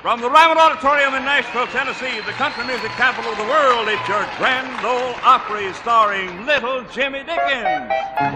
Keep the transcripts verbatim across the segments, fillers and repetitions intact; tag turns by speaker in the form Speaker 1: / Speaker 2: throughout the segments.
Speaker 1: From the Ryman Auditorium in Nashville, Tennessee, the country music capital of the world, it's your Grand Ole Opry starring Little Jimmy Dickens.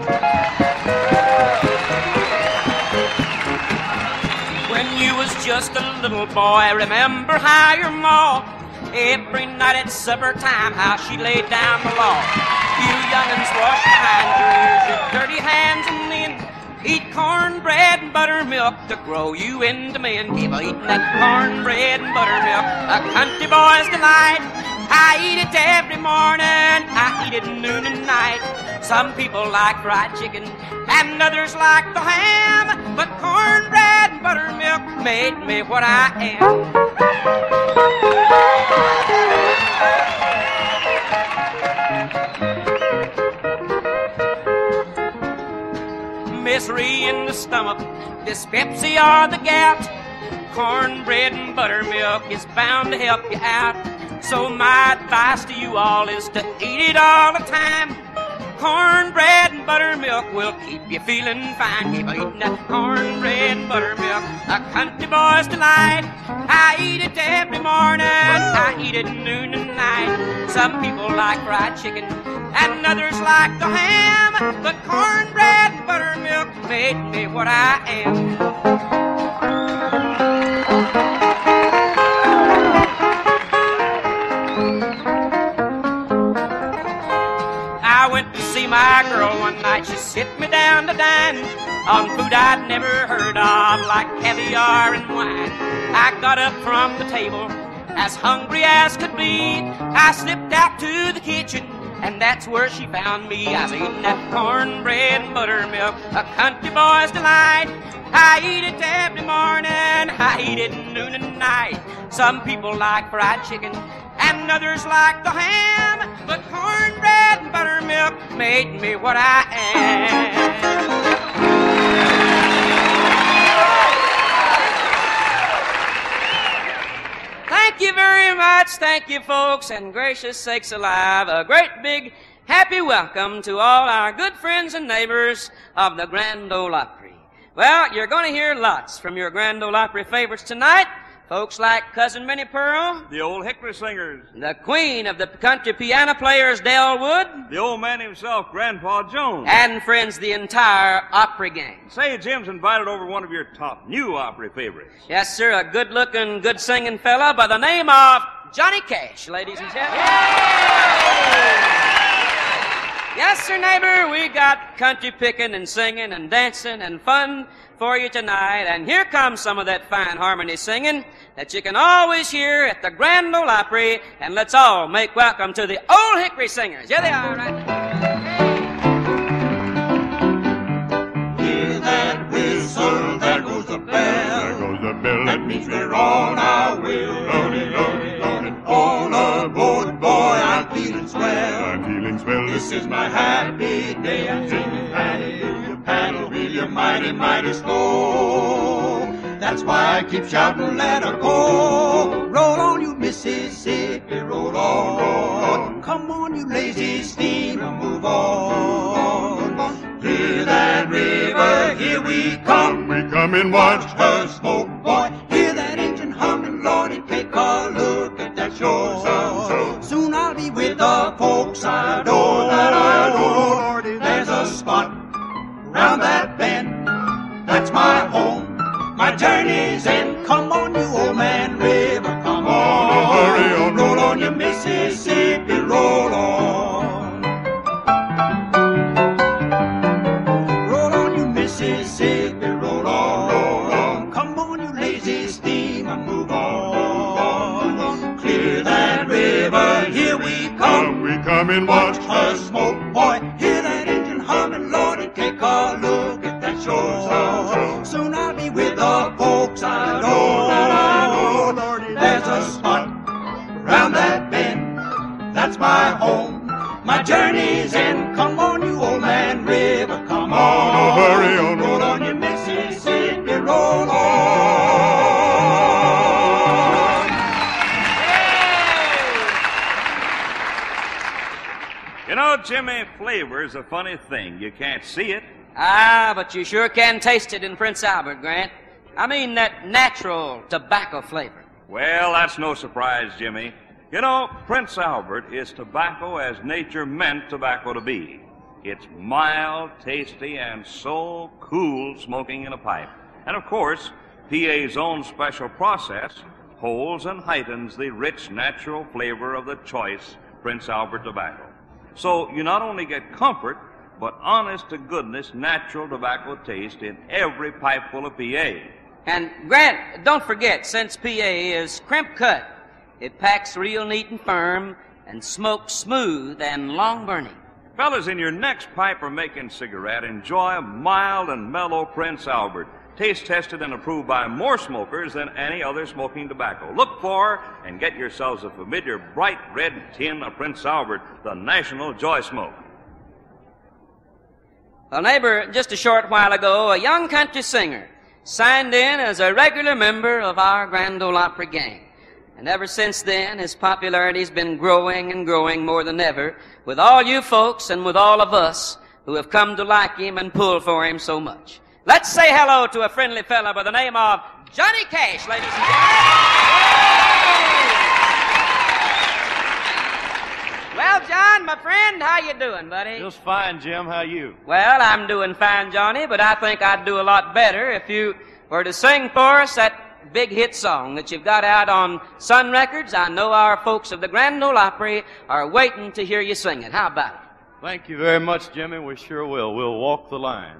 Speaker 2: When you was just a little boy, remember how your ma, every night at supper time, how she laid down the law. You young'uns wash behind your ears, your dirty hands, and then eat cornbread and buttermilk to grow you into men. Keep on eating that cornbread and buttermilk, a country boy's delight. I eat it every morning, I eat it noon and night. Some people like fried chicken and others like the ham, but cornbread and buttermilk made me what I am. Misery in the stomach, dyspepsia or the gout, cornbread and buttermilk is bound to help you out. So my advice to you all is to eat it all the time. Cornbread and buttermilk will keep you feeling fine. Keep eating that cornbread and buttermilk, a country boy's delight. I eat it every morning, I eat it noon and night. Some people like fried chicken and others like the ham, but cornbread and buttermilk made me what I am. My girl one night, she sit me down to dine on food I'd never heard of, like caviar and wine. I got up from the table as hungry as could be. I slipped out to the kitchen, and that's where she found me. I was eating that cornbread and buttermilk, a country boy's delight. I eat it every morning, I eat it noon and night. Some people like fried chicken and others like the ham, but cornbread and buttermilk made me what I am. Thank you very much, thank you folks, and gracious sakes alive, a great big happy welcome to all our good friends and neighbors of the Grand Ole Opry. Well, you're going to hear lots from your Grand Ole Opry favorites tonight. Folks like Cousin Minnie Pearl,
Speaker 1: the Old Hickory Singers,
Speaker 2: the queen of the country piano players, Dell Wood,
Speaker 1: the old man himself, Grandpa Jones,
Speaker 2: and friends, the entire Opry gang.
Speaker 1: Say, Jim's invited over one of your top new Opry favorites.
Speaker 2: Yes, sir, a good-looking, good-singing fella by the name of Johnny Cash, ladies and gentlemen. Yes, sir, neighbor, we got country picking and singing and dancing and fun for you tonight. And here comes some of that fine harmony singing that you can always hear at the Grand Ole Opry. And let's all make welcome to the Old Hickory Singers. Here they are, right?
Speaker 3: Hear that whistle, there goes the bell. There goes the bell. That means we're on our way. Loaded, loaded, loaded. On aboard, boy, I'm feeling swell. I'm feeling swell. This is my happy day. I'm singing hallelujah, paddle, wheel you mighty, mighty slow. That's why I keep shouting, let her go. Roll on, you Mississippi, roll on, roll on. Come on, you lazy steamer, move on. Hear that river, here we come. We come and watch her smoke, boy. Hear that engine humming, Lordy, take a look at that shore. Soon I'll be with the folks I adore, that I adore. There's a spot round that bend, that's my home. My journey's end. Come on, you old man river, come on. Hurry on, roll on, you Mississippi, roll on. Roll on, you Mississippi, roll on, roll on. Come on, you lazy steamer, move on. Clear that river, here we come. We come and watch her smoke, boy. Hear that engine humming, Lord, and take a look at that shore. Soon I'll be with the folks I adore, that I adore. There's a spot round that bend, that's my home. My journey's end. Come on, you old man river, come on. Oh, hurry on, roll on, you Mississippi, roll on.
Speaker 1: You know, Jimmy, flavor's a funny thing. You can't see it.
Speaker 2: Ah, but you sure can taste it in Prince Albert, Grant. I mean that natural tobacco flavor.
Speaker 1: Well, that's no surprise, Jimmy. You know, Prince Albert is tobacco as nature meant tobacco to be. It's mild, tasty, and so cool smoking in a pipe. And of course, P A's own special process holds and heightens the rich, natural flavor of the choice Prince Albert tobacco. So you not only get comfort, but honest-to-goodness natural tobacco taste in every pipe full of P A.
Speaker 2: And, Grant, don't forget, since P A is crimp cut, it packs real neat and firm and smokes smooth and long-burning.
Speaker 1: Fellas, in your next pipe or making cigarette, enjoy a mild and mellow Prince Albert, taste-tested and approved by more smokers than any other smoking tobacco. Look for and get yourselves a familiar bright red tin of Prince Albert, the national joy smoke.
Speaker 2: Well, neighbor, just a short while ago, a young country singer signed in as a regular member of our Grand Ole Opry gang. And ever since then, his popularity's been growing and growing more than ever with all you folks and with all of us who have come to like him and pull for him so much. Let's say hello to a friendly fella by the name of Johnny Cash, ladies and gentlemen. Well, John, my friend, how you doing, buddy?
Speaker 4: Just fine, Jim. How you?
Speaker 2: Well, I'm doing fine, Johnny, but I think I'd do a lot better if you were to sing for us that big hit song that you've got out on Sun Records. I know our folks of the Grand Ole Opry are waiting to hear you sing it. How about it?
Speaker 4: Thank you very much, Jimmy. We sure will. We'll walk the line.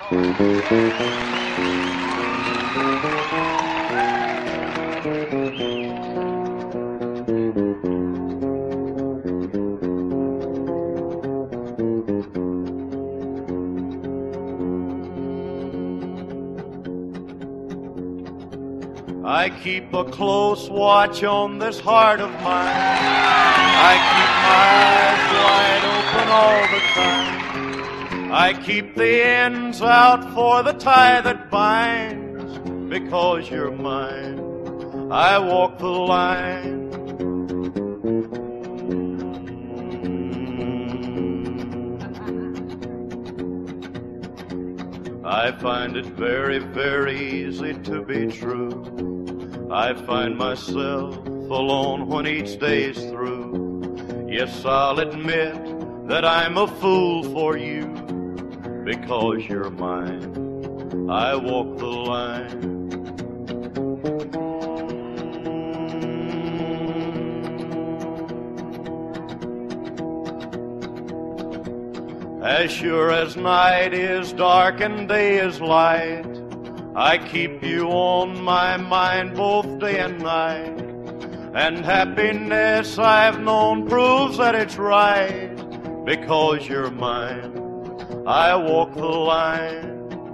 Speaker 4: I keep a close watch on this heart of mine. I keep my eyes wide open all the time. I keep the ends out for the tie that binds. Because you're mine, I walk the line. I find it very, very easy to be true. I find myself alone when each day's through. Yes, I'll admit that I'm a fool for you. Because you're mine, I walk the line. As sure as night is dark and day is light, I keep you on my mind both day and night. And happiness I've known proves that it's right. Because you're mine, I walk the line.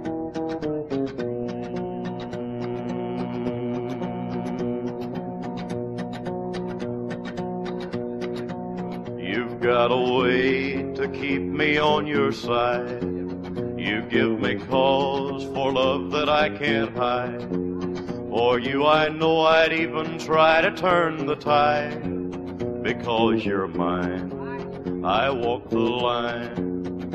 Speaker 4: You've got a way to keep me on your side. You give me cause for love that I can't hide. For you I know I'd even try to turn the tide. Because you're mine, I walk the line.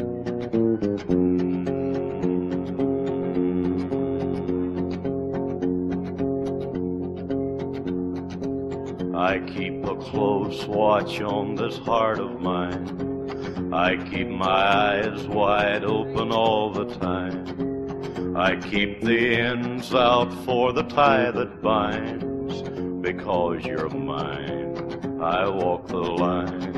Speaker 4: I keep a close watch on this heart of mine. I keep my eyes wide open all the time. I keep the ends out for the tie that binds. Because you're mine, I walk the line.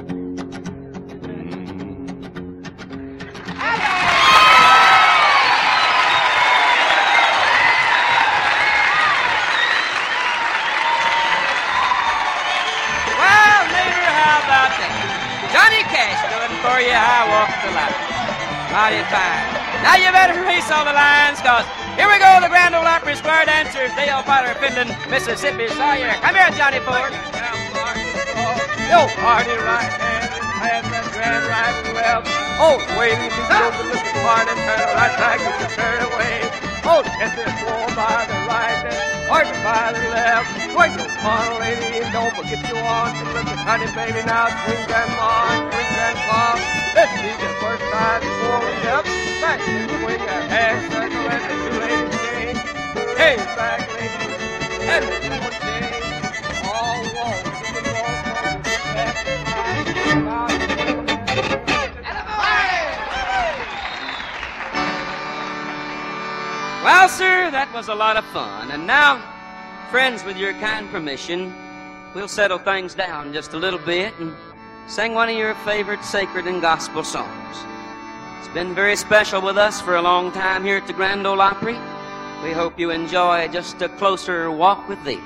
Speaker 2: Johnny Cash doing for you, I walk the line. Mighty fine. Now you better race on the lines, cause here we go, the Grand Ole Opry Square Dancers, Dale Potter, Finland, Mississippi, Sawyer. Come here, Johnny Ford. Yo, party right hand, hand that grand right and left. Oh, wait, if you go to look at part and turn right back, you can turn away. Oh, get this wall by the right and or by the left. Wait, come on, lady, don't forget you want to look at honey, baby, now swing grandma, swing grandpa. Let's see the first side, forward, up, back, swing that half circle and the two ladies sing. Hey, back, lady. Well, sir, that was a lot of fun. And now, friends, with your kind permission, we'll settle things down just a little bit and sing one of your favorite sacred and gospel songs. It's been very special with us for a long time here at the Grand Ole Opry. We hope you enjoy just a closer walk with thee.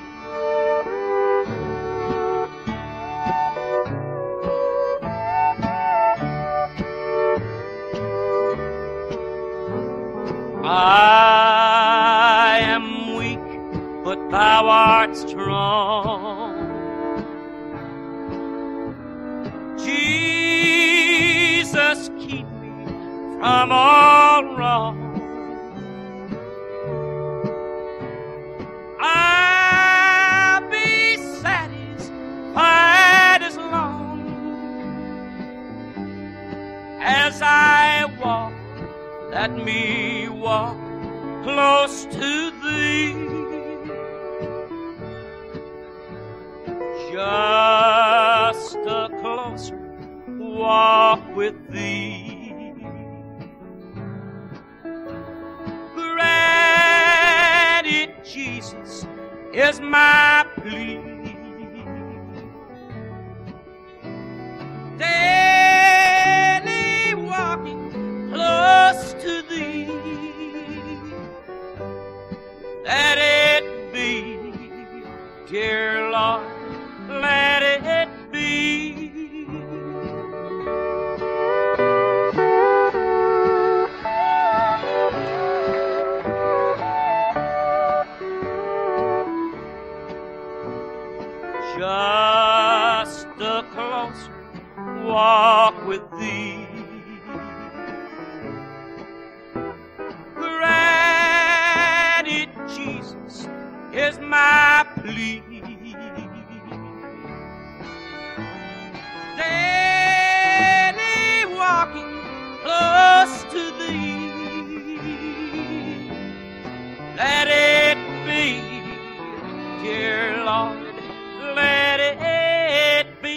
Speaker 2: I am weak, but thou art strong. Jesus, keep me from all wrong. I'll be satisfied as long as I walk. Let me walk close to thee. Just a closer walk with thee. Grant it, Jesus, is my plea. Daily walking close to thee. Let it be, dear Lord, let it be. Just a closer walk with thee. Jesus is my plea. Daily walking close to thee. Let it be, dear Lord, let it be.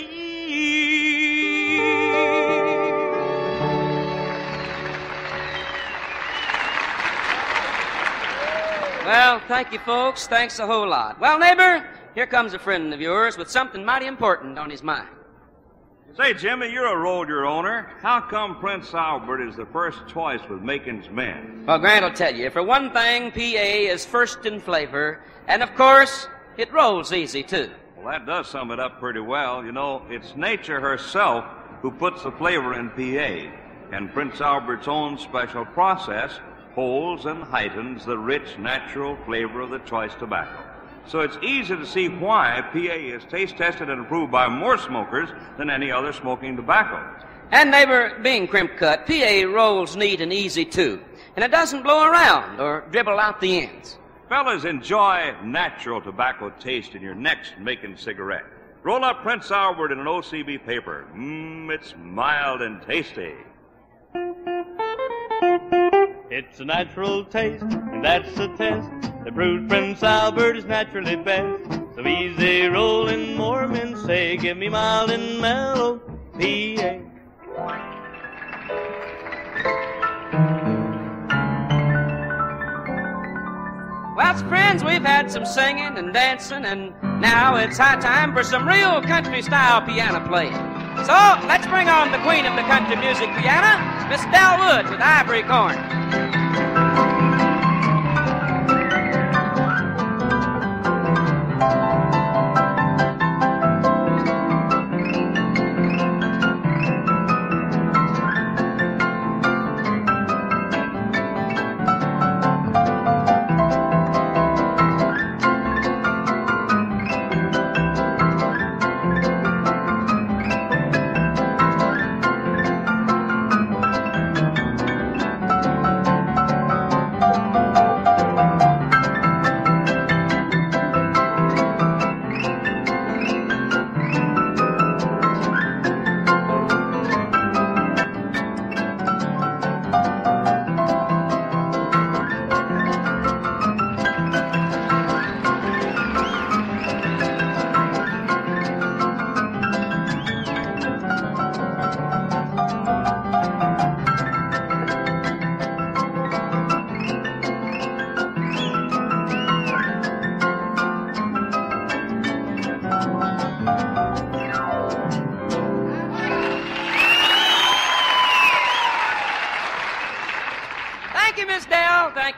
Speaker 2: Well, thank you, folks. Thanks a whole lot. Well, neighbor, here comes a friend of yours with something mighty important on his mind.
Speaker 1: Say, Jimmy, you're a roller owner. How come Prince Albert is the first choice with Macon's men?
Speaker 2: Well, Grant will tell you. For one thing, P A is first in flavor, and of course, it rolls easy, too.
Speaker 1: Well, that does sum it up pretty well. You know, it's nature herself who puts the flavor in P A, and Prince Albert's own special process holds and heightens the rich, natural flavor of the choice tobacco. So it's easy to see why P A is taste tested and approved by more smokers than any other smoking tobacco.
Speaker 2: And, neighbor, being crimp cut, P A rolls neat and easy, too. And it doesn't blow around or dribble out the ends.
Speaker 1: Fellas, enjoy natural tobacco taste in your next Macon cigarette. Roll up Prince Albert in an O C B paper. Mmm, it's mild and tasty.
Speaker 5: It's a natural taste, and that's the test. The brewed Prince Albert is naturally best. So easy rolling, more men say, give me mild and mellow P A.
Speaker 2: Well, friends, we've had some singing and dancing, and now it's high time for some real country-style piano playing. So let's bring on the queen of the country music piano, Miss Del Woods with Ivory Corn.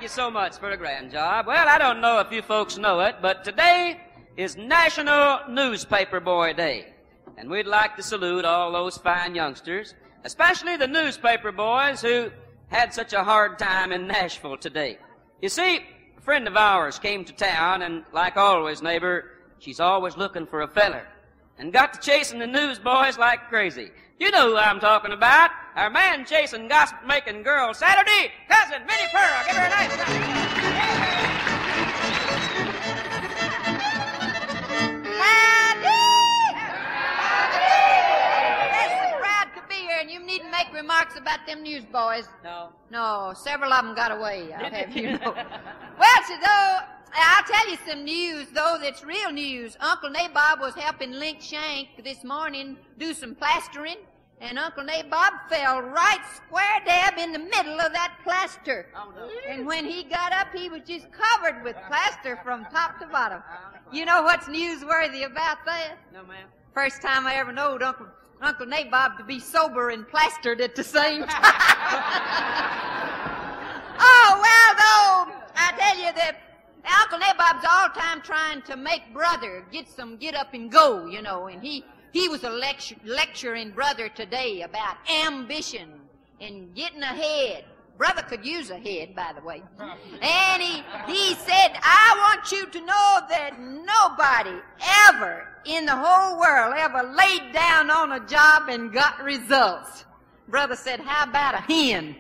Speaker 2: you so much for a grand job. Well, I don't know if you folks know it, but today is National Newspaper Boy Day. And we'd like to salute all those fine youngsters, especially the newspaper boys who had such a hard time in Nashville today. You see, a friend of ours came to town, and like always, neighbor, she's always looking for a feller, and got to chasing the newsboys like crazy. You know who I'm talking about. Our man chasing gossip-making girl Saturday, Cousin Minnie Pearl. Give her a nice round.
Speaker 6: And you needn't make remarks about them newsboys.
Speaker 2: No.
Speaker 6: No, several of them got away, I'll have you know. Well, so though, I'll tell you some news, though, that's real news. Uncle Nabob was helping Link Shank this morning do some plastering, and Uncle Nabob fell right square dab in the middle of that plaster.
Speaker 2: Oh, no.
Speaker 6: And when he got up, he was just covered with plaster from top to bottom. You know what's newsworthy about that?
Speaker 2: No, ma'am.
Speaker 6: First time I ever knowed Uncle Uncle Nabob to be sober and plastered at the same time. Oh, well, though, I tell you that Uncle Nabob's all time trying to make Brother get some get up and go, you know, and he, he was a lecture, lecturing Brother today about ambition and getting ahead. Brother could use a head, by the way. And he, he said, I want you to know that nobody ever in the whole world ever laid down on a job and got results. Brother said, how about a hen?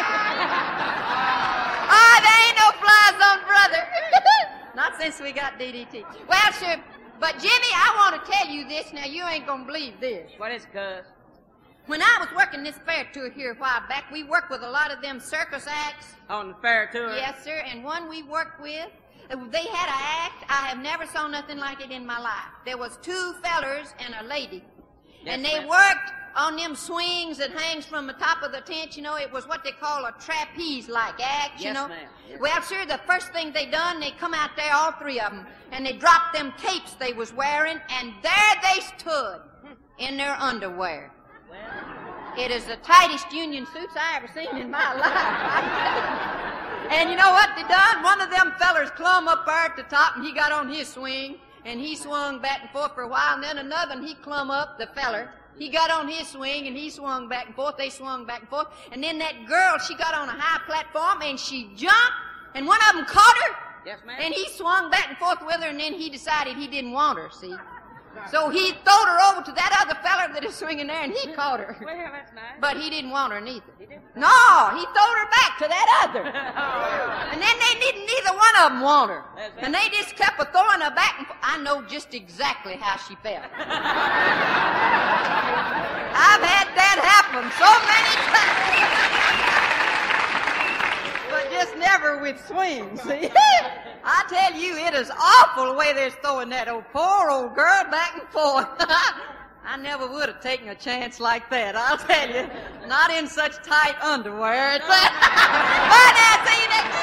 Speaker 6: Oh, there ain't no flies on Brother. Not since we got D D T. Well, sure, but Jimmy, I want to tell you this. Now, you ain't going to believe this.
Speaker 2: What is it, cuz?
Speaker 6: When I was working this fair tour here a while back, we worked with a lot of them circus acts.
Speaker 2: On the fair tour?
Speaker 6: Yes, sir, and one we worked with, they had an act. I have never saw nothing like it in my life. There was two fellers and a lady,
Speaker 2: Yes,
Speaker 6: and they
Speaker 2: ma'am.
Speaker 6: worked on them swings that hangs from the top of the tent. You know, it was what they call a trapeze-like act, you
Speaker 2: Yes,
Speaker 6: know.
Speaker 2: ma'am. Yes.
Speaker 6: Well, sir, the first thing they done, they come out there, all three of them, and they dropped them capes they was wearing, and there they stood in their underwear. It is the tightest union suits I ever seen in my life. And you know what they done? One of them fellers clumb up there at the top, and he got on his swing, and he swung back and forth for a while, and then another one, he clumb up, the feller. He got on his swing, and he swung back and forth. They swung back and forth. And then that girl, she got on a high platform, and she jumped, and one of them caught her.
Speaker 2: Yes, ma'am.
Speaker 6: And he swung back and forth with her, and then he decided he didn't want her, see? So he throwed her over to that other feller that is swinging there, and he caught her.
Speaker 2: Well, that's nice.
Speaker 6: But he didn't want her neither.
Speaker 2: He didn't?
Speaker 6: No, he throwed her back to that other. And then they didn't, neither one of them want her.
Speaker 2: That's right.
Speaker 6: And they just kept a throwing her back. And I know just exactly how she felt. I've had that happen so many times. But just never with swings, see? I tell you, it is awful the way they're throwing that old poor old girl back and forth. I never would have taken a chance like that, I'll tell you. Not in such tight underwear. It's like, bye now, see you next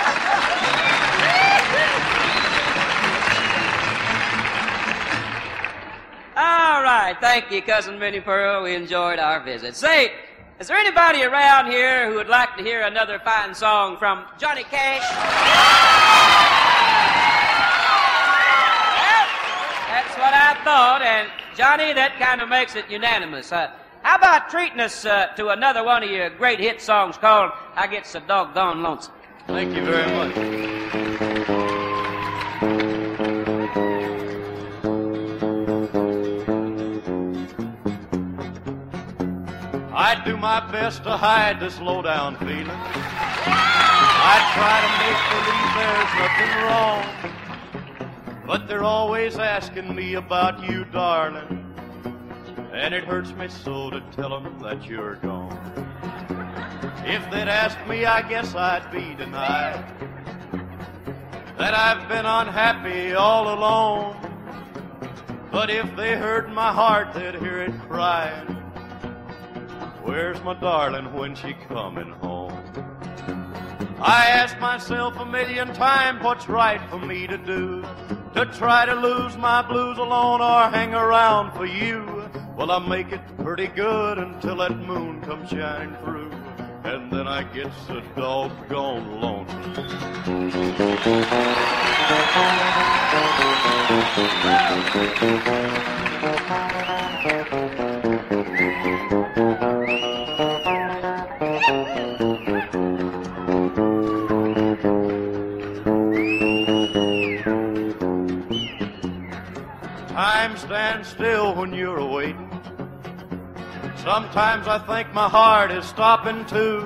Speaker 2: All right, thank you, Cousin Minnie Pearl. We enjoyed our visit. Say, is there anybody around here who would like to hear another fine song from Johnny Cash? Well, that's what I thought, and Johnny, that kind of makes it unanimous. Uh, how about treating us uh, to another one of your great hit songs called I Get So Doggone Lonesome?
Speaker 4: Thank you very much. I do my best to hide this low-down feeling. I try to make believe there's nothing wrong, but they're always asking me about you, darling, and it hurts me so to tell them that you're gone. If they'd asked me, I guess I'd be denied that I've been unhappy all alone, but if they heard my heart, they'd hear it crying, where's my darling when she coming home? I ask myself a million times what's right for me to do, to try to lose my blues alone or hang around for you. Well, I make it pretty good until that moon comes shining through, and then I get so doggone lonesome. Time stands still when you're awaiting. Sometimes I think my heart is stopping too.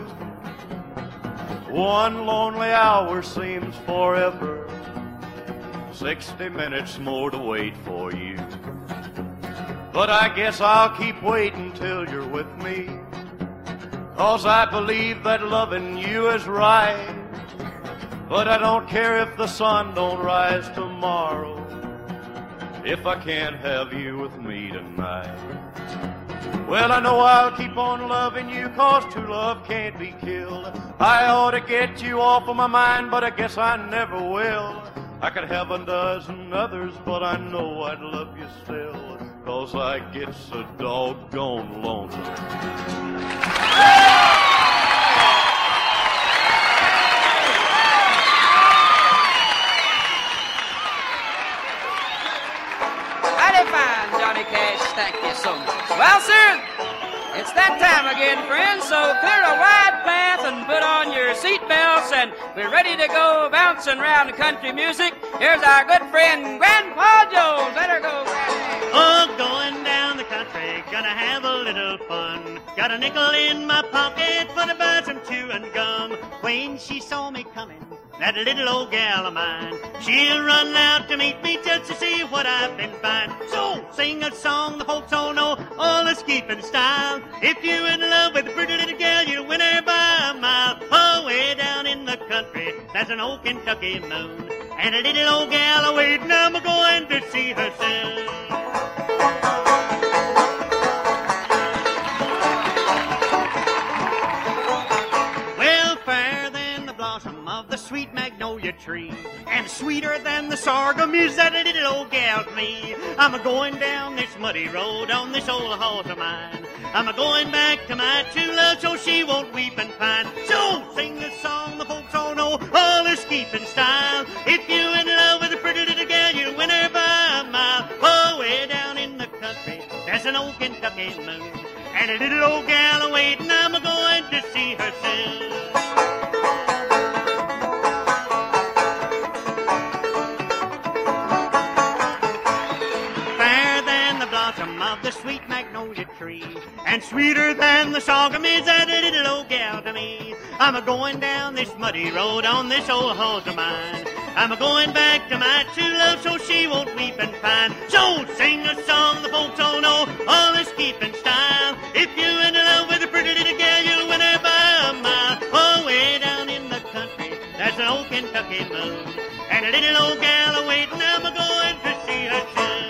Speaker 4: One lonely hour seems forever. Sixty minutes more to wait for you. But I guess I'll keep waiting till you're with me, 'cause I believe that loving you is right. But I don't care if the sun don't rise tomorrow, if I can't have you with me tonight. Well, I know I'll keep on loving you, 'cause true love can't be killed. I ought to get you off of my mind, but I guess I never will. I could have a dozen others, but I know I'd love you still, 'cause I get so doggone lonesome.
Speaker 2: Mighty fine, Johnny Cash. Thank you so much. Well, sir, it's that time again, friends, so clear a wide path and put on your seatbelts, and we're ready to go bouncing around the country music. Here's our good friend, Grandpa Jones. Let her go, Grandpa.
Speaker 7: Oh, going down the country, gonna have a little fun. Got a nickel in my pocket for to buy some chewing gum. When she saw me coming, that little old gal of mine, she'll run out to meet me just to see what I've been finding. So sing a song the folks all know, all is keeping style. If you're in love with a pretty little gal, you'll win her by a mile. Oh, way down in the country, there's an old Kentucky moon, and a little old gal waiting, I'm going to see her soon. Of the sweet magnolia tree, and sweeter than the sorghum is that little old gal to me. I'm a-going down this muddy road on this old horse of mine. I'm a-going back to my true love so she won't weep and pine. So sing this song the folks all know, all is keeping style. If you're in love with a pretty little gal, you'll win her by a mile. Oh, way down in the country, there's an old Kentucky moon, and a little old gal waiting, I'm a-going to see her soon. Of the sweet magnolia tree, and sweeter than the sorghum is that little old gal to me. I'm a-going down this muddy road on this old horse of mine. I'm a-going back to my true love so she won't weep and pine. So sing a song the folks all know, all is keeping style. If you're in love with a pretty little gal, you'll win her by a mile. Oh, way down in the country, there's an old Kentucky moon, and a little old gal waiting, I'm a-going to see her soon.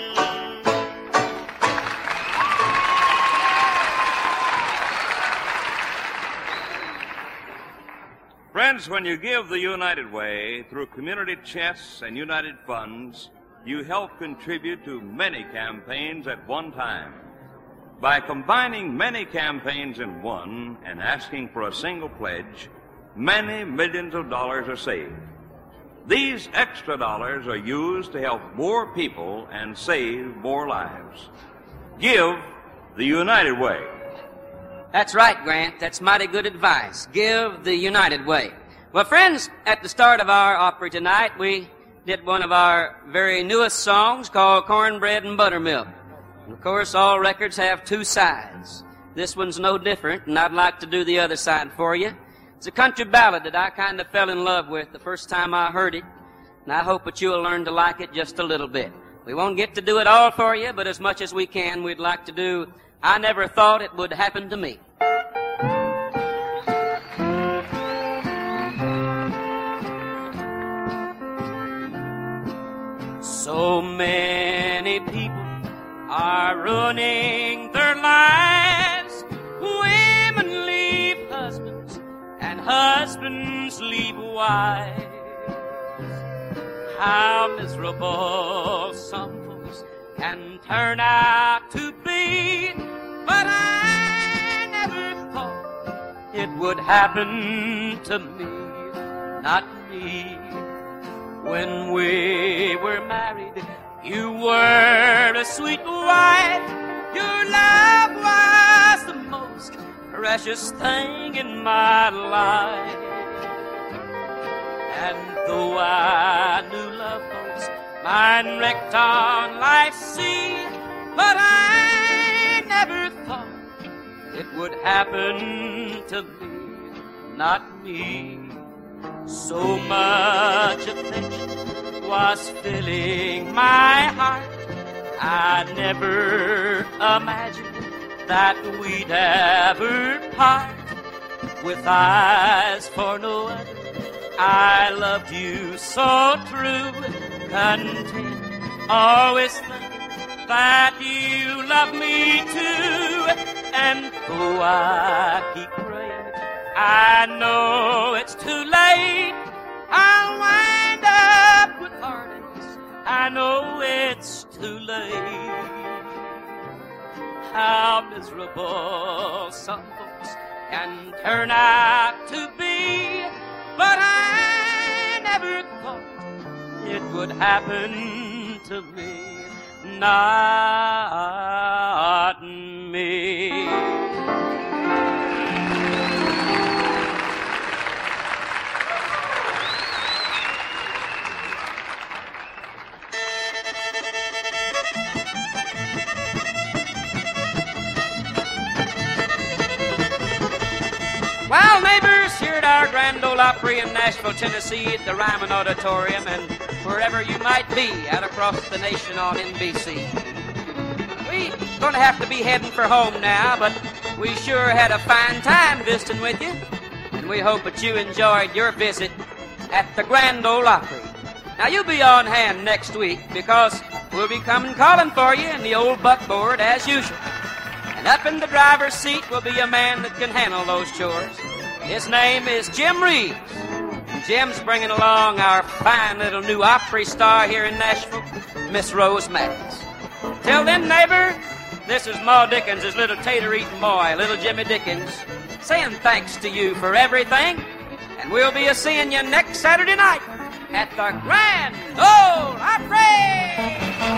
Speaker 1: Friends, when you give the United Way through community chests and United Funds, you help contribute to many campaigns at one time. By combining many campaigns in one and asking for a single pledge, many millions of dollars are saved. These extra dollars are used to help more people and save more lives. Give the United Way.
Speaker 2: That's right, Grant. That's mighty good advice. Give the United Way. Well, friends, at the start of our Opry tonight, we did one of our very newest songs called Cornbread and Buttermilk. And of course, all records have two sides. This one's no different, and I'd like to do the other side for you. It's a country ballad that I kind of fell in love with the first time I heard it, and I hope that you'll learn to like it just a little bit. We won't get to do it all for you, but as much as we can, we'd like to do I Never Thought It Would Happen to Me. So many people are ruining their lives. Women leave husbands, and husbands leave wives. How miserable some folks can turn out to be. But I never thought it would happen to me, not me. When we were married, you were a sweet wife. Your love was the most precious thing in my life. And though I knew love boats, mine wrecked on life's sea, but I never thought it would happen to me, not me. So much affection was filling my heart, I never imagined that we'd ever part. With eyes for no other, I loved you so true, content, always thinking that you love me too. And though I keep praying, I know it's too late. I'll wind up with heartaches, I know it's too late. How miserable some folks can turn out to be, but I never thought it would happen to me, not me. Well, neighbors, here at our Grand Ole Opry in Nashville, Tennessee, at the Ryman Auditorium, and wherever you might be out across the nation on N B C. We're going to have to be heading for home now, but we sure had a fine time visiting with you, and we hope that you enjoyed your visit at the Grand Ole Opry. Now, you'll be on hand next week, because we'll be coming calling for you in the old buckboard as usual. And up in the driver's seat will be a man that can handle those chores. His name is Jim Reeves. And Jim's bringing along our fine little new Opry star here in Nashville, Miss Rose Maddox. Till then, neighbor, this is Ma Dickens, his little tater-eating boy, little Jimmy Dickens, saying thanks to you for everything. And we'll be a-seeing you next Saturday night at the Grand Ole Opry!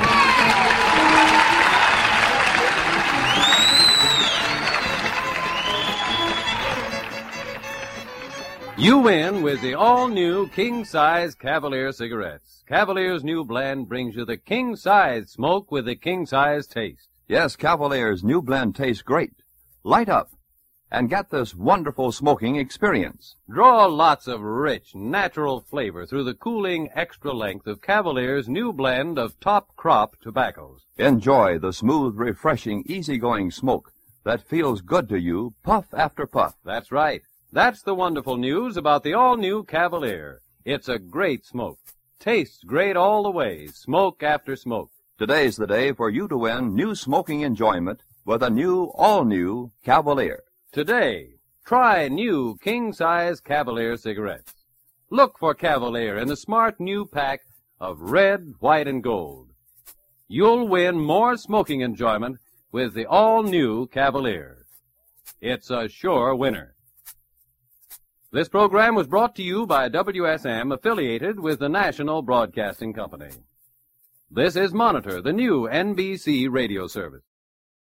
Speaker 8: You win with the all-new king-size Cavalier cigarettes. Cavalier's new blend brings you the king-size smoke with the king-size taste.
Speaker 9: Yes, Cavalier's new blend tastes great. Light up and get this wonderful smoking experience.
Speaker 8: Draw lots of rich, natural flavor through the cooling extra length of Cavalier's new blend of top crop tobaccos.
Speaker 9: Enjoy the smooth, refreshing, easygoing smoke that feels good to you puff after puff.
Speaker 8: That's right. That's the wonderful news about the all-new Cavalier. It's a great smoke. Tastes great all the way, smoke after smoke.
Speaker 9: Today's the day for you to win new smoking enjoyment with a new, all-new Cavalier.
Speaker 8: Today, try new king-size Cavalier cigarettes. Look for Cavalier in the smart new pack of red, white, and gold. You'll win more smoking enjoyment with the all-new Cavalier. It's a sure winner. This program was brought to you by W S M, affiliated with the National Broadcasting Company. This is Monitor, the new N B C radio service.